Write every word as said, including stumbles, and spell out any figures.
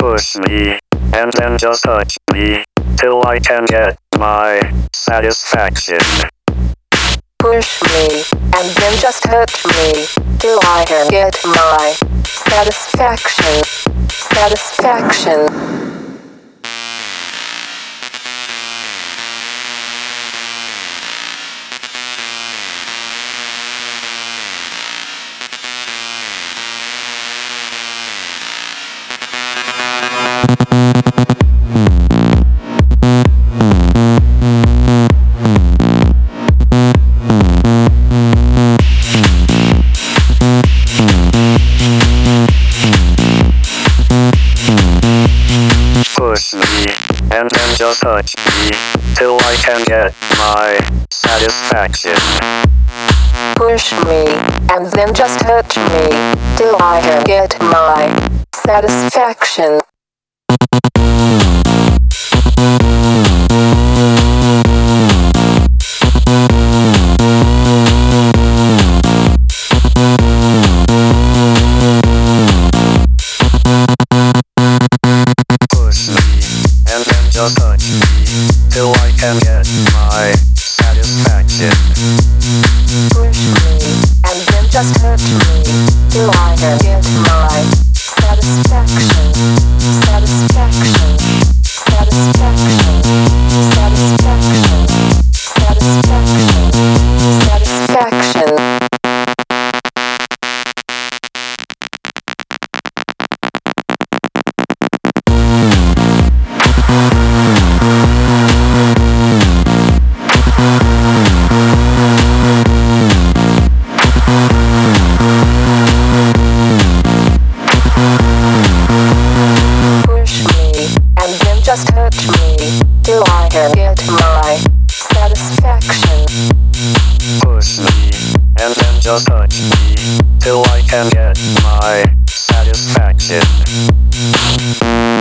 Push me, and then just touch me, till I can get my satisfaction. Push me, and then just touch me, till I can get my satisfaction. Satisfaction. Push me, and then just touch me, till I can get my satisfaction. Push me, and then just touch me, till I can get my satisfaction. Just touch me, till I can get my satisfaction. Push me, and then just touch me, till I can get my satisfaction. Satisfaction. Satisfaction. Satisfaction. Satisfaction. Satisfaction. Just touch me, till I can get my satisfaction. Push me, and then just touch me, till I can get my satisfaction.